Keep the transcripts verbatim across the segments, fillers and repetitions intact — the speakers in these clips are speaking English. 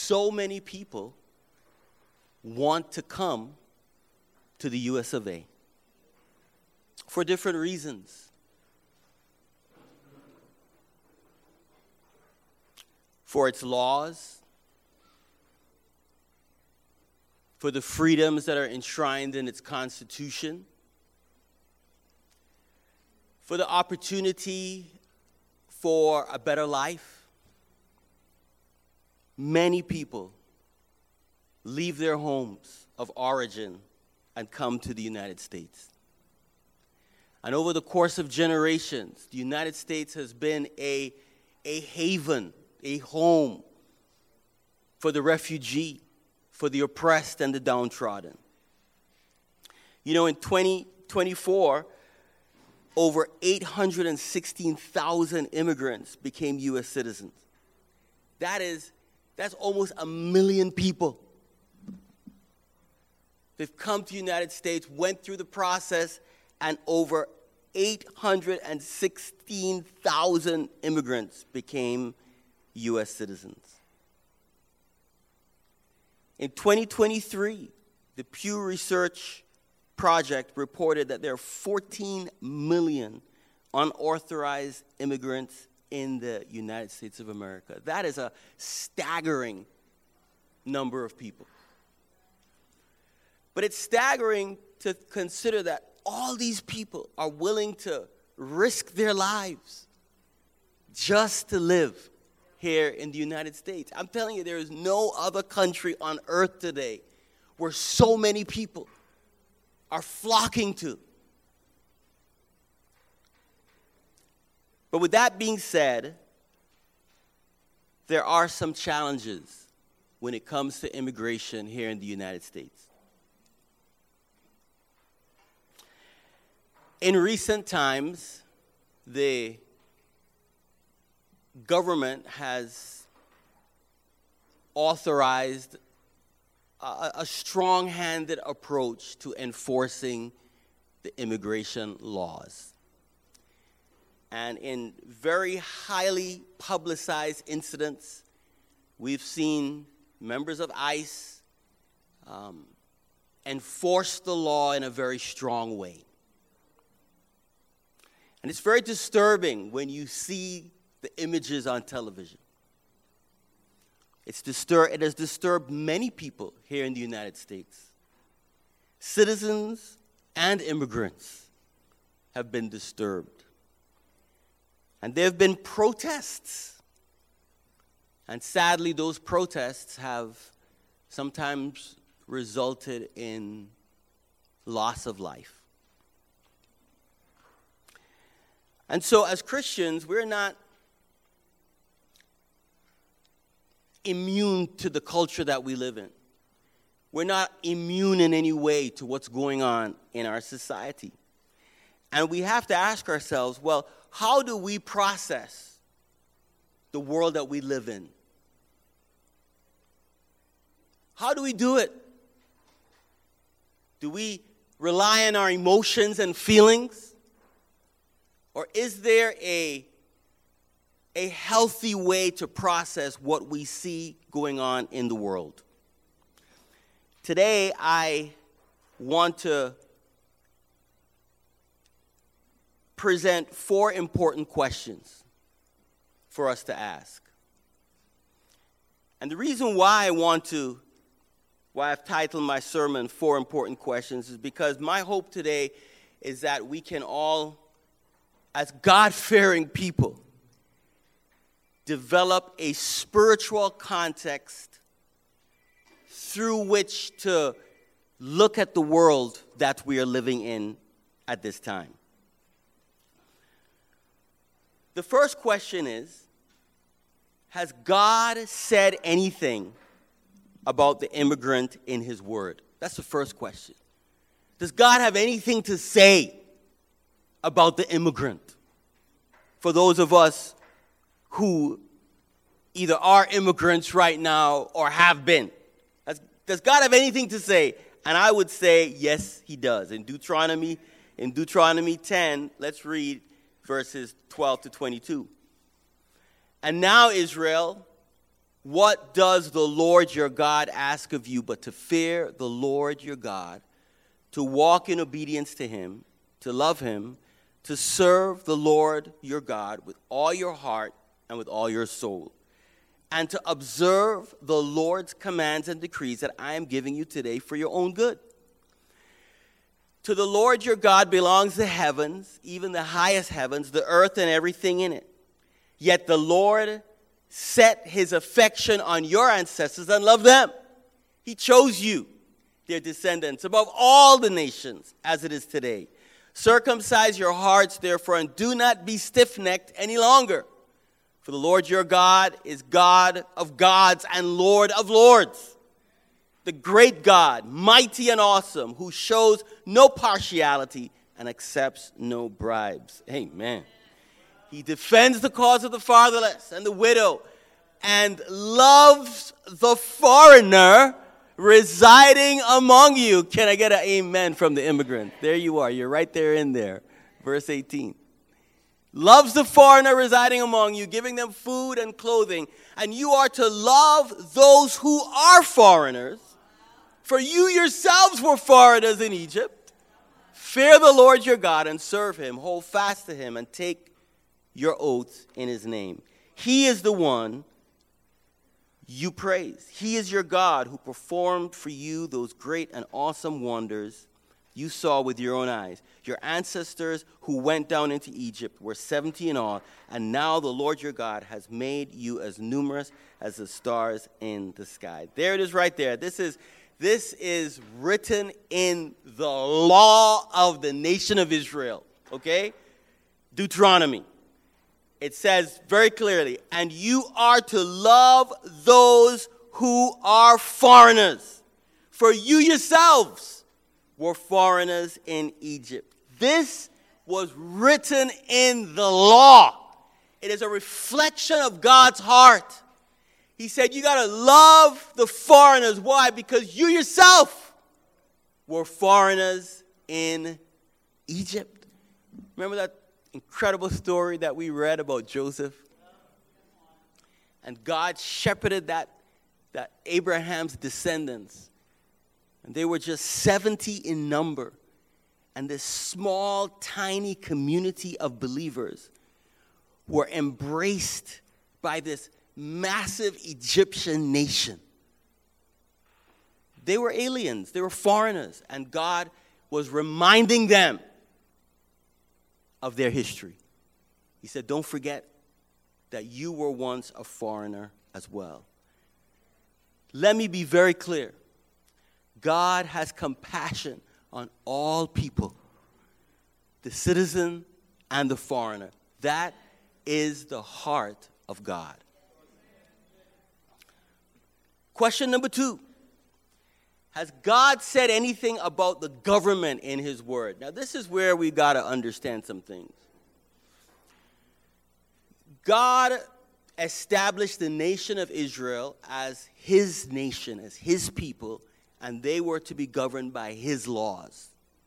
so many people want to come to the U S of A for different reasons. For its laws, for the freedoms that are enshrined in its Constitution, for the opportunity for a better life. Many people leave their homes of origin and come to the United States. And over the course of generations, the United States has been a, a haven, a home for the refugee, for the oppressed and the downtrodden. You know, in twenty twenty-four, over eight hundred sixteen thousand immigrants became U S citizens. That is, that's almost a million people. They've come to the United States, went through the process, and over eight hundred sixteen thousand immigrants became U S citizens. In twenty twenty-three, the Pew Research Project reported that there are fourteen million unauthorized immigrants in the United States of America. That is a staggering number of people. But it's staggering to consider that all these people are willing to risk their lives just to live here in the United States. I'm telling you, there is no other country on earth today where so many people are flocking to. But with that being said, there are some challenges when it comes to immigration here in the United States. In recent times, the government has authorized a, a strong-handed approach to enforcing the immigration laws. And in very highly publicized incidents, we've seen members of ICE um, enforce the law in a very strong way. And it's very disturbing when you see the images on television. It's distur- it has disturbed many people here in the United States. Citizens and immigrants have been disturbed. And there have been protests. And sadly, those protests have sometimes resulted in loss of life. And so as Christians, we're not immune to the culture that we live in. We're not immune in any way to what's going on in our society. And we have to ask ourselves, well, how do we process the world that we live in? How do we do it? Do we rely on our emotions and feelings? Or is there a, a healthy way to process what we see going on in the world? Today, I want to present four important questions for us to ask. And the reason why I want to, why I've titled my sermon, Four Important Questions, is because my hope today is that we can all, as God-fearing people, develop a spiritual context through which to look at the world that we are living in at this time. The first question is, has God said anything about the immigrant in his word? That's the first question. Does God have anything to say about the immigrant? For those of us who either are immigrants right now or have been. Does God have anything to say? And I would say, yes, he does. In Deuteronomy, in Deuteronomy ten, let's read verses twelve to twenty-two. And now, Israel, What does the Lord your God ask of you but to fear the Lord your God, to walk in obedience to him, to love him, to serve the Lord your God with all your heart and with all your soul, and to observe the Lord's commands and decrees that I am giving you today for your own good? To the Lord your God belongs the heavens, even the highest heavens, the earth and everything in it. Yet the Lord set his affection on your ancestors and loved them. He chose you, their descendants, above all the nations, as it is today. Circumcise your hearts, therefore, and do not be stiff-necked any longer. For the Lord your God is God of gods and Lord of lords, the great God, mighty and awesome, who shows no partiality and accepts no bribes. Amen. He defends the cause of the fatherless and the widow and loves the foreigner residing among you. Can I get an amen from the immigrant? There you are. You're right there in there. Verse eighteen. Loves the foreigner residing among you, giving them food and clothing. And you are to love those who are foreigners, for you yourselves were foreigners in Egypt. Fear the Lord your God and serve him. Hold fast to him and take your oaths in his name. He is the one you praise. He is your God who performed for you those great and awesome wonders you saw with your own eyes. Your ancestors who went down into Egypt were seventy in all, and now the Lord your God has made you as numerous as the stars in the sky. There it is right there. This is, this is written in the law of the nation of Israel, okay? Deuteronomy. It says very clearly, and you are to love those who are foreigners, for you yourselves were foreigners in Egypt. This was written in the law. It is a reflection of God's heart. He said, you got to love the foreigners. Why? Because you yourself were foreigners in Egypt. Remember that incredible story that we read about Joseph? And God shepherded that, that Abraham's descendants. And they were just seventy in number. And this small, tiny community of believers were embraced by this massive Egyptian nation. They were aliens. They were foreigners. And God was reminding them of their history. He said, don't forget that you were once a foreigner as well. Let me be very clear. God has compassion on all people, the citizen and the foreigner. That is the heart of God. Question number two. Has God said anything about the government in his word? Now, this is where we got to understand some things. God established the nation of Israel as his nation, as his people, and they were to be governed by his laws.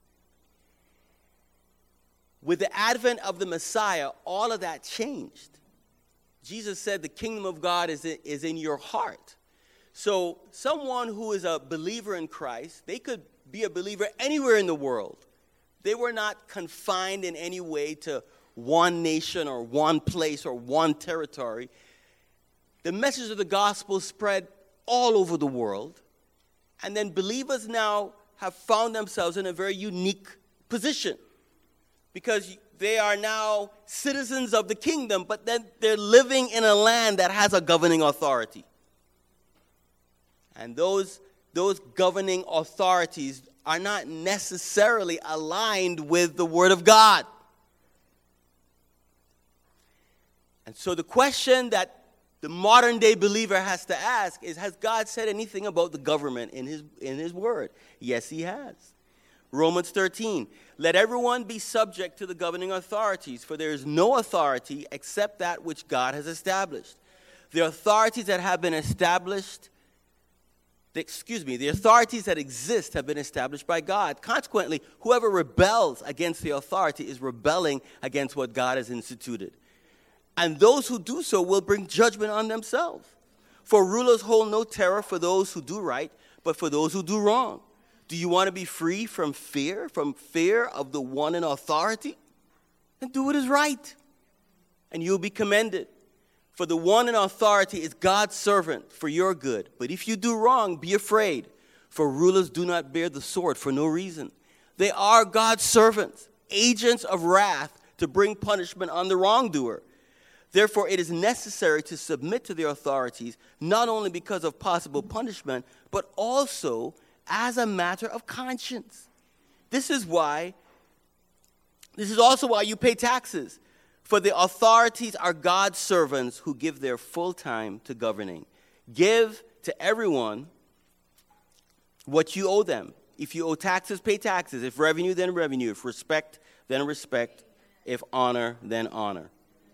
With the advent of the Messiah, all of that changed. Jesus said the kingdom of God is in, is in your heart. So someone who is a believer in Christ, they could be a believer anywhere in the world. They were not confined in any way to one nation or one place or one territory. The message of the gospel spread all over the world. And then believers now have found themselves in a very unique position because they are now citizens of the kingdom, but then they're living in a land that has a governing authority. And those, those governing authorities are not necessarily aligned with the Word of God. And so the question that the modern day believer has to ask is, has God said anything about the government in his, in his Word? Yes, he has. Romans thirteen, let everyone be subject to the governing authorities, for there is no authority except that which God has established. The authorities that have been established Excuse me, the authorities that exist have been established by God. Consequently, whoever rebels against the authority is rebelling against what God has instituted. And those who do so will bring judgment on themselves. For rulers hold no terror for those who do right, but for those who do wrong. Do you want to be free from fear, from fear of the one in authority? Then do what is right, and you'll be commended. For the one in authority is God's servant for your good. But if you do wrong, be afraid, for rulers do not bear the sword for no reason. They are God's servants, agents of wrath to bring punishment on the wrongdoer. Therefore, it is necessary to submit to the authorities, not only because of possible punishment, but also as a matter of conscience. This is why, this is also why you pay taxes. For the authorities are God's servants who give their full time to governing. Give to everyone what you owe them. If you owe taxes, pay taxes. If revenue, then revenue. If respect, then respect. If honor, then honor.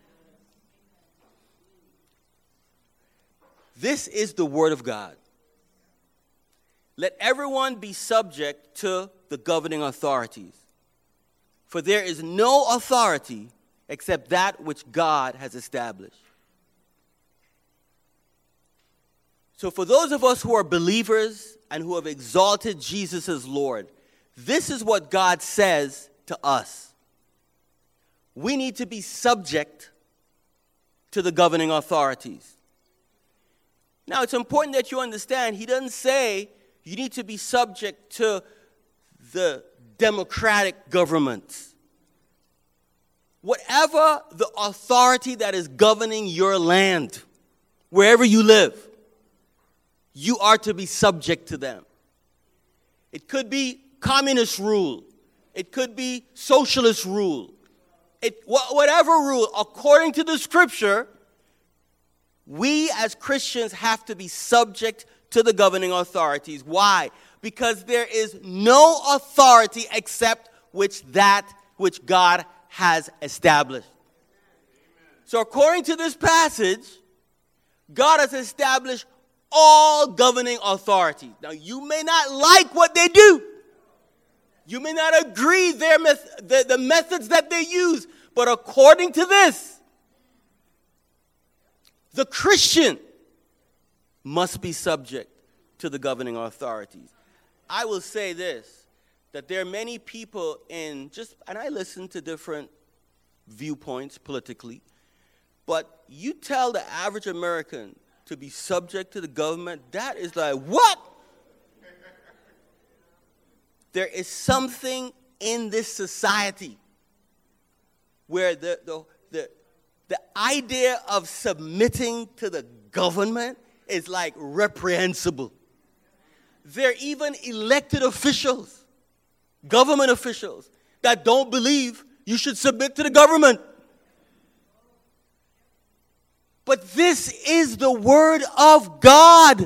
This is the word of God. Let everyone be subject to the governing authorities. For there is no authority except that which God has established. So for those of us who are believers and who have exalted Jesus as Lord, this is what God says to us. We need to be subject to the governing authorities. Now, it's important that you understand, he doesn't say you need to be subject to the democratic governments. Whatever the authority that is governing your land, wherever you live, you are to be subject to them. It could be communist rule. It could be socialist rule. It, wh- whatever rule, according to the scripture, we as Christians have to be subject to the governing authorities. Why? Because there is no authority except which that which God has established. So according to this passage, God has established all governing authorities. Now, you may not like what they do. You may not agree their met- the, the methods that they use. But according to this, the Christian must be subject to the governing authorities. I will say this, that there are many people in just, and I listen to different viewpoints politically, but you tell the average American to be subject to the government, that is like, what? There is something in this society where the, the, the, the idea of submitting to the government is like reprehensible. There are even elected officials, government officials, that don't believe you should submit to the government. But this is the word of God.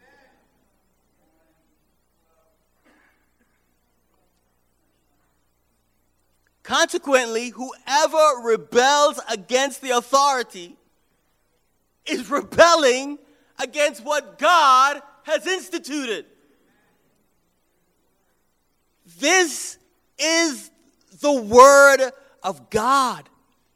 Consequently, whoever rebels against the authority is rebelling against what God has instituted. This is the word of God.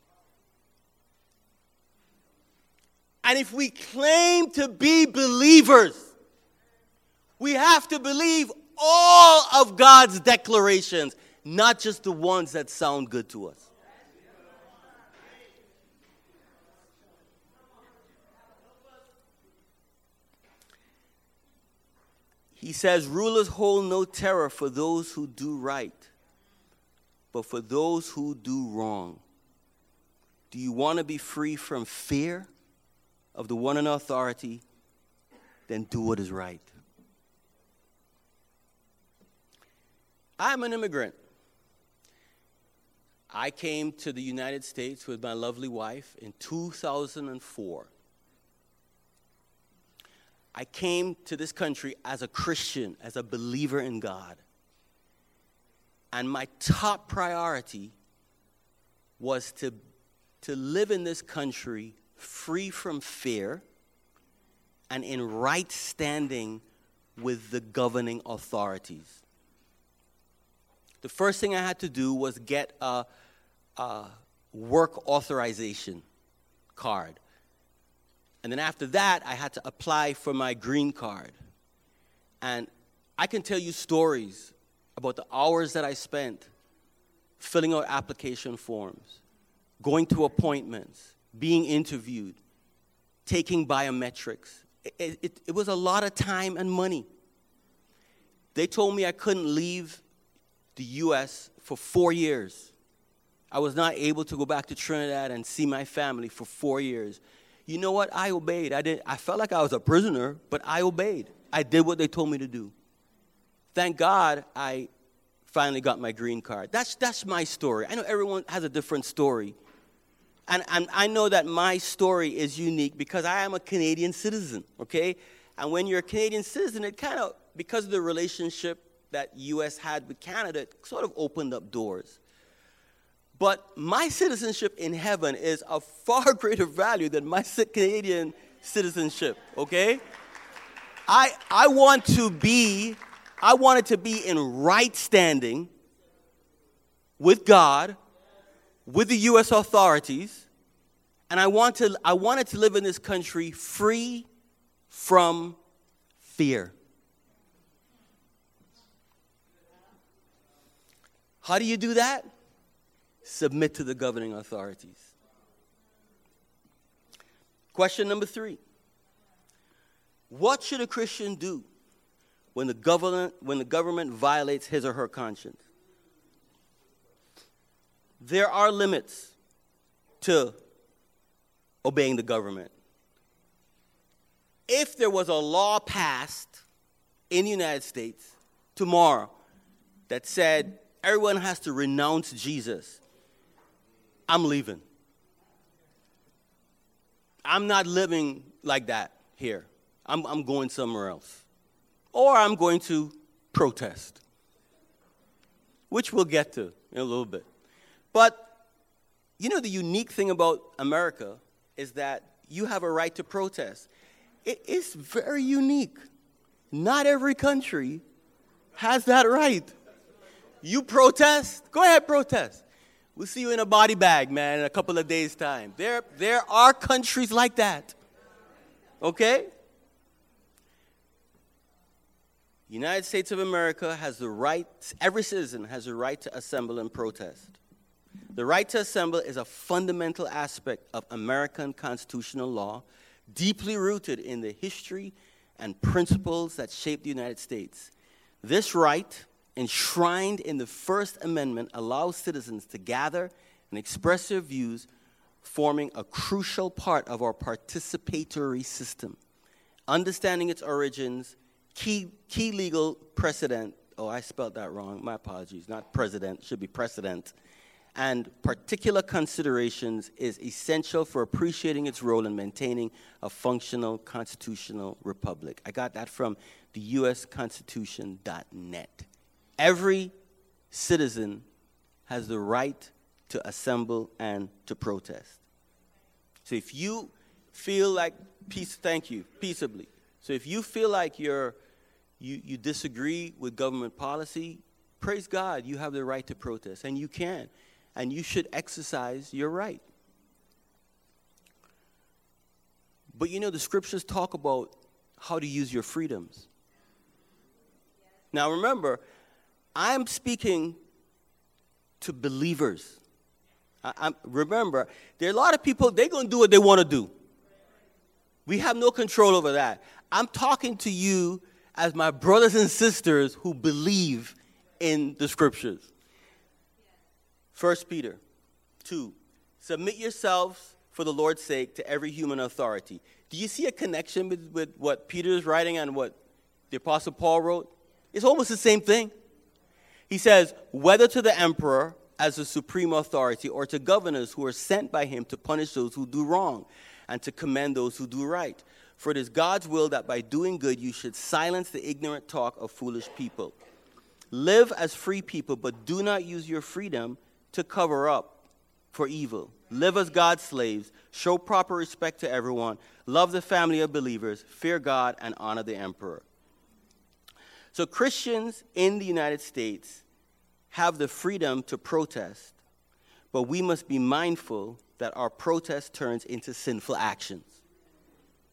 And if we claim to be believers, we have to believe all of God's declarations, not just the ones that sound good to us. He says, rulers hold no terror for those who do right, but for those who do wrong. Do you want to be free from fear of the one in authority? Then do what is right. I'm an immigrant. I came to the United States with my lovely wife in two thousand four. I came to this country as a Christian, as a believer in God. And my top priority was to, to live in this country free from fear and in right standing with the governing authorities. The first thing I had to do was get a, a work authorization card. And then after that, I had to apply for my green card. And I can tell you stories about the hours that I spent filling out application forms, going to appointments, being interviewed, taking biometrics. It, it, it was a lot of time and money. They told me I couldn't leave the U S for four years. I was not able to go back to Trinidad and see my family for four years. You know what? I obeyed. I did. I felt like I was a prisoner, but I obeyed. I did what they told me to do. Thank God I finally got my green card. That's, that's my story. I know everyone has a different story. And, and I know that my story is unique because I am a Canadian citizen, okay? And when you're a Canadian citizen, it kind of, because of the relationship that U S had with Canada, it sort of opened up doors. But my citizenship in heaven is of far greater value than my Canadian citizenship, okay? I, I want to be, I wanted to be in right standing with God, with the U S authorities, and I, want to, I wanted to live in this country free from fear. How do you do that? Submit to the governing authorities. Question number three. What should a Christian do when the government, when the government violates his or her conscience? There are limits to obeying the government. If there was a law passed in the United States tomorrow that said everyone has to renounce Jesus, I'm leaving. I'm not living like that here. I'm, I'm going somewhere else. Or I'm going to protest, which we'll get to in a little bit. But, you know, the unique thing about America is that you have a right to protest. It is very unique. Not every country has that right. You protest? Go ahead, protest. We'll see you in a body bag, man, in a couple of days' time. There, there are countries like that. Okay? United States of America has the right, every citizen has the right to assemble and protest. The right to assemble is a fundamental aspect of American constitutional law, deeply rooted in the history and principles that shape the United States. This right, enshrined in the First Amendment, allows citizens to gather and express their views, forming a crucial part of our participatory system. Understanding its origins, key, key legal precedent, oh, I spelled that wrong, my apologies, not president, should be precedent, and particular considerations is essential for appreciating its role in maintaining a functional constitutional republic. I got that from the U S Constitution dot net. Every citizen has the right to assemble and to protest. So if you feel like, peace, thank you, peaceably. So if you feel like you're, you, you disagree with government policy, praise God, you have the right to protest, and you can. And you should exercise your right. But you know, the scriptures talk about how to use your freedoms. Now remember, I'm speaking to believers. I, I'm, remember, there are a lot of people, they're going to do what they want to do. We have no control over that. I'm talking to you as my brothers and sisters who believe in the scriptures. First Peter two, submit yourselves for the Lord's sake to every human authority. Do you see a connection with, with what Peter is writing and what the Apostle Paul wrote? It's almost the same thing. He says, whether to the emperor as the supreme authority or to governors who are sent by him to punish those who do wrong and to commend those who do right. For it is God's will that by doing good you should silence the ignorant talk of foolish people. Live as free people, but do not use your freedom to cover up for evil. Live as God's slaves. Show proper respect to everyone. Love the family of believers. Fear God and honor the emperor. So Christians in the United States have the freedom to protest, but we must be mindful that our protest turns into sinful actions.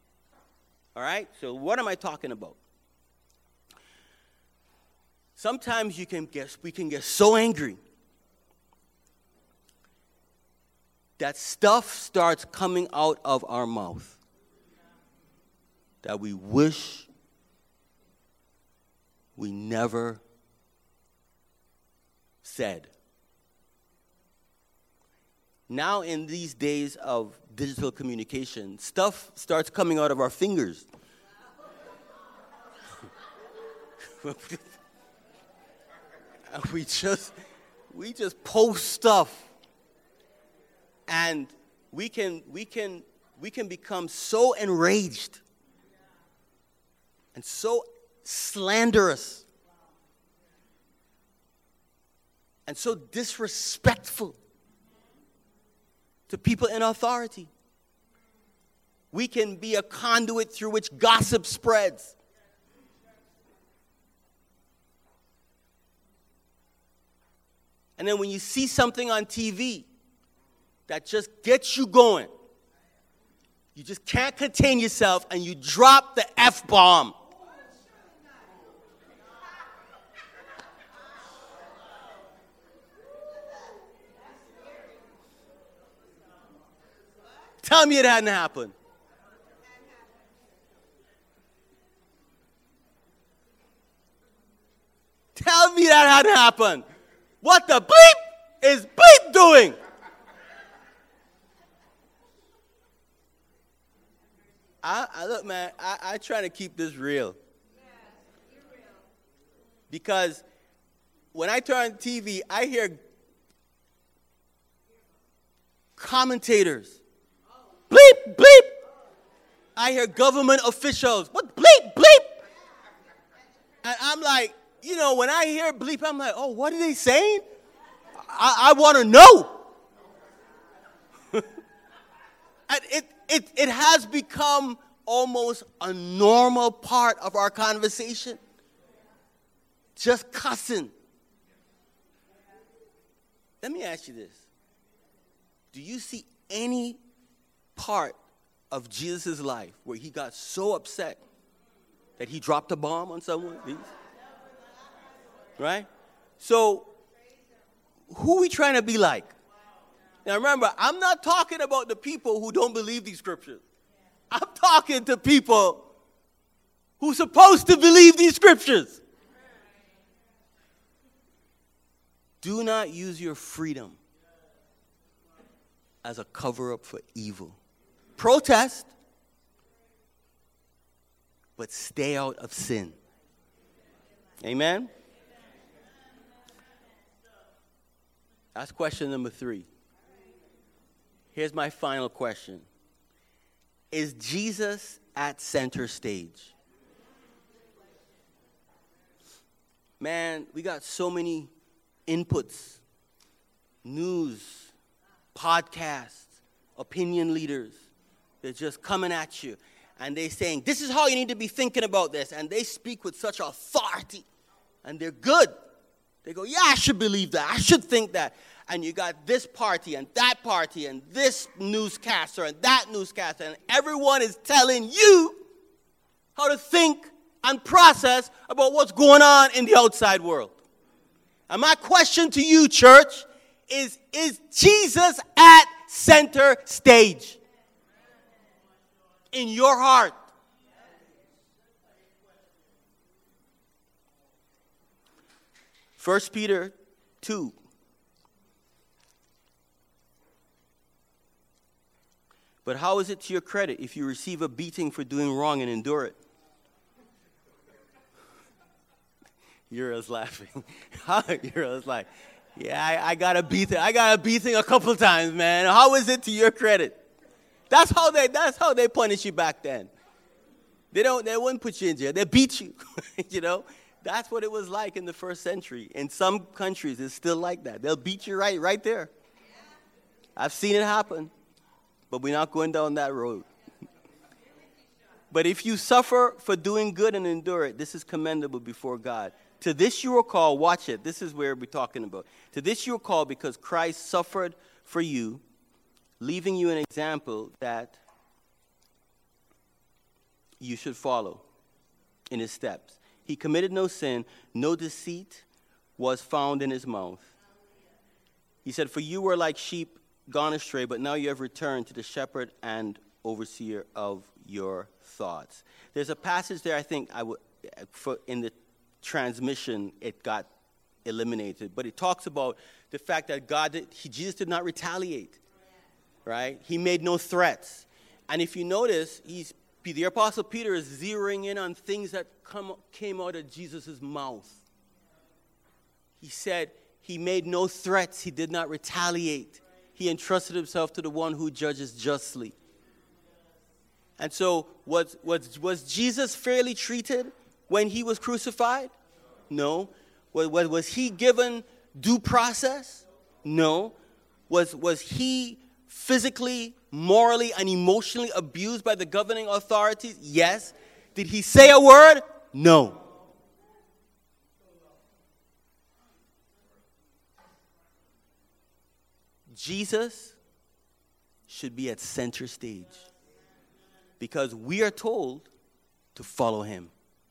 All right? So what am I talking about? Sometimes you can get, we can get so angry that stuff starts coming out of our mouth that we wish we never said. Now, in these days of digital communication, stuff starts coming out of our fingers. And we just, we just post stuff, and we can, we can, we can become so enraged and so slanderous and so disrespectful to people in authority. We can be a conduit through which gossip spreads. And then when you see something on T V that just gets you going, you just can't contain yourself and you drop the F-bomb. Tell me it hadn't happened. Tell me that hadn't happened. What the bleep is bleep doing? I, I look, man, I, I try to keep this real. Because when I turn on T V, I hear commentators. Bleep, bleep. I hear government officials. What bleep, bleep? And I'm like, you know, when I hear bleep, I'm like, oh, what are they saying? I, I want to know. And it, it, it has become almost a normal part of our conversation. Just cussing. Let me ask you this. Do you see any part of Jesus' life where he got so upset that he dropped a bomb on someone? Right? So, who are we trying to be like? Now remember, I'm not talking about the people who don't believe these scriptures. I'm talking to people who are supposed to believe these scriptures. Do not use your freedom as a cover-up for evil. Protest, but stay out of sin. Amen? That's question number three. Here's my final question. Is Jesus at center stage? Man, we got so many inputs, news, podcasts, opinion leaders. They're just coming at you. And they're saying, this is how you need to be thinking about this. And they speak with such authority. And they're good. They go, yeah, I should believe that. I should think that. And you got this party and that party and this newscaster and that newscaster. And everyone is telling you how to think and process about what's going on in the outside world. And my question to you, church, is, is Jesus at center stage in your heart? First Peter two. But how is it to your credit if you receive a beating for doing wrong and endure it? Uriel's laughing. Uriel's like, yeah, I, I got a beating. I got a beating a couple times, man. How is it to your credit? That's how they. That's how they punish you back then. They don't. They wouldn't put you in jail. They beat you. You know. That's what it was like in the first century. In some countries, it's still like that. They'll beat you right, right there. I've seen it happen, but we're not going down that road. But if you suffer for doing good and endure it, this is commendable before God. To this you are called, watch it, this is where we're talking about. To this you are called because Christ suffered for you, leaving you an example that you should follow in his steps. He committed no sin, no deceit was found in his mouth. He said, for you were like sheep gone astray, but now you have returned to the shepherd and overseer of your thoughts. There's a passage there, I think, I would, for, in the transmission, it got eliminated. But it talks about the fact that God, did, he, Jesus did not retaliate, right? He made no threats. And if you notice, he's, the Apostle Peter is zeroing in on things that come, came out of Jesus' mouth. He said he made no threats. He did not retaliate. He entrusted himself to the one who judges justly. And so was, was, was Jesus fairly treated when he was crucified? No. Was, was, was he given due process? No. Was, was he physically, morally, and emotionally abused by the governing authorities? Yes. Did he say a word? No. Jesus should be at center stage because we are told to follow him.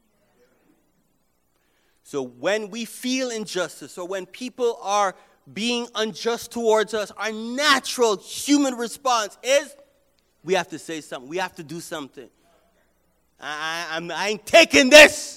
So when we feel injustice or when people are being unjust towards us, our natural human response is we have to say something. We have to do something. I, I'm, I ain't taking this.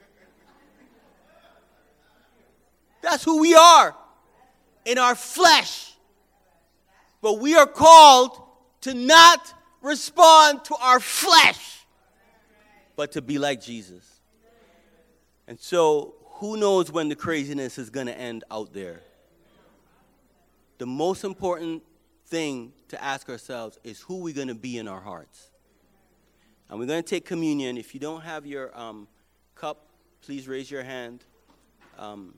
That's who we are in our flesh. But we are called to not respond to our flesh, but to be like Jesus. And so, who knows when the craziness is going to end out there? The most important thing to ask ourselves is who we're going to be in our hearts. And we're going to take communion. If you don't have your um, cup, please raise your hand. Um,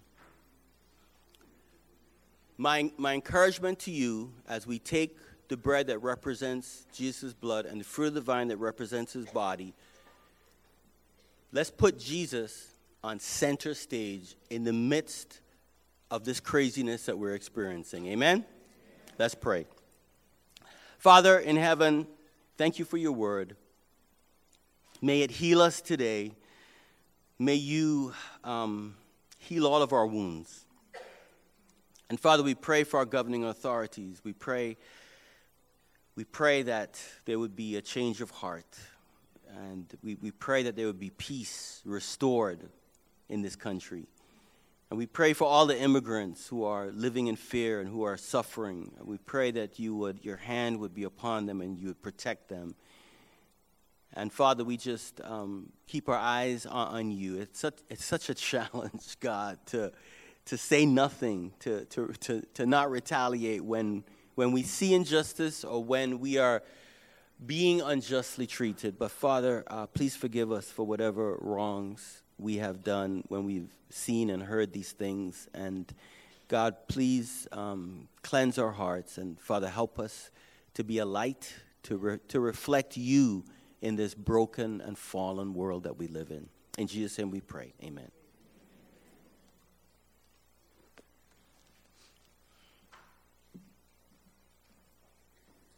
My, my encouragement to you as we take the bread that represents Jesus' blood and the fruit of the vine that represents his body, let's put Jesus on center stage in the midst of this craziness that we're experiencing. Amen? Let's pray. Father in heaven, thank you for your word. May it heal us today. May you um, heal all of our wounds. And Father, we pray for our governing authorities. We pray, we pray that there would be a change of heart. And we, we pray that there would be peace restored in this country. And we pray for all the immigrants who are living in fear and who are suffering. And we pray that you would, your hand would be upon them and you would protect them. And Father, we just um, keep our eyes on, on you. It's such, it's such a challenge, God, to to say nothing, to, to, to, to not retaliate when, when we see injustice or when we are being unjustly treated. But Father, uh, please forgive us for whatever wrongs we have done when we've seen and heard these things. And God, please um, cleanse our hearts. And Father, help us to be a light, to, re- to reflect you in this broken and fallen world that we live in. In Jesus' name we pray. Amen.